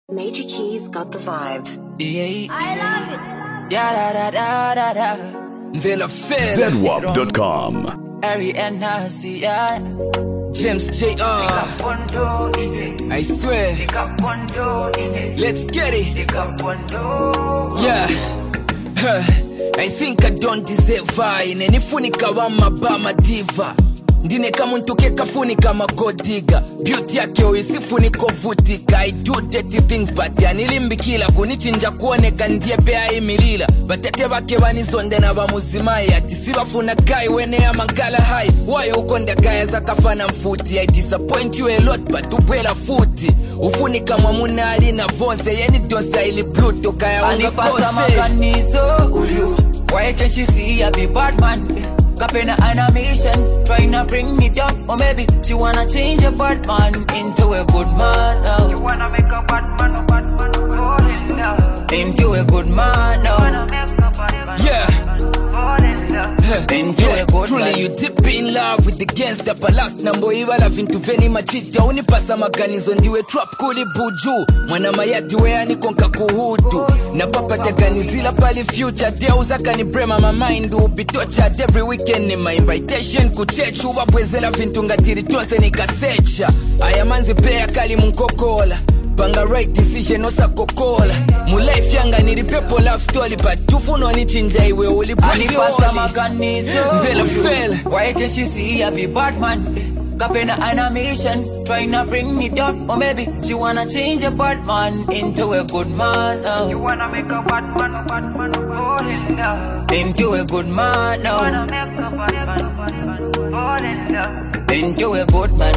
Major Keys got the vibe. Yeah. I love it. Yeah, da da da da da. Vela Fel, ZWAP.com. Ari and Nasi, yeah. James J.R. I swear, let's get it. Yeah. I think I don't deserve fine. Nifunika wa mabama diva. Ndine kama ntuke kafunika magodiga. Beauty yake uisifuniko vutika. I do dirty things but ya nilimbikila. Kunichinja kuoneka ndiye bea imilila. Batete bake banizonde na bamuzimai. Ati sibafuna guy wene ya mangala high. Why ukonde kaya za kafana mfuti. I disappoint you a lot but upwela futi. Ufunika mwamuna alina vonze. Yeni donsa ili Pluto kaya unga kose. Anipasa maganizo uyu. Why can't she see I be bad man? Kapena animation, trying to bring me down. Or maybe she wanna change a bad man into a good man now. You wanna make a bad man fall in love. Into a good man now. You wanna make a bad man fall in love. Into a good truly man. you deep in love with the gangster. But last number iwa la vintu veni machita. Unipasa maganizo ndiwe trap kuli buju. Mwana mayadi wea ni konka kuhudu. Na papa taganizila pali future. Deuza kani brema my mind. Ubi tortured every weekend in my invitation. Kuchechu wabwezela vintu ngatiri tuanse nikasecha. Ayamanzi playa kali munkokola. Panga right decision osa kokola. Mulife yanga nilipepo love story. But tufuno ni chinja iwe ulipunji Anipasa maganizo Vela Fel. Why can't she see I be bad man? Kapena animation, trying to bring me down. Or maybe she wanna change a bad man into a good man now. You wanna make a bad man fall in love. Into a good man You wanna now. make a bad man fall in love. Into a good man.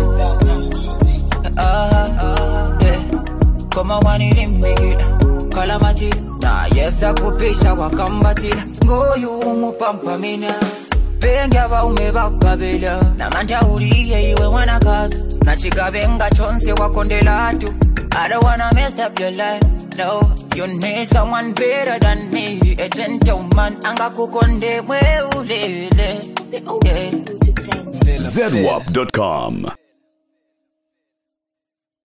Yeah. Kama wanilimikila kalamati na yesa kupisha wakambatila ngoyu umupampamina benga ba umebakabela na mantauriye iwe wanakaza na chikabenga chonse wakondelatu. I don't wanna mess up your life. No, you need someone better than me. A gentleman angakukonde weulele. The Ocean Entertainment. ZWAP.com.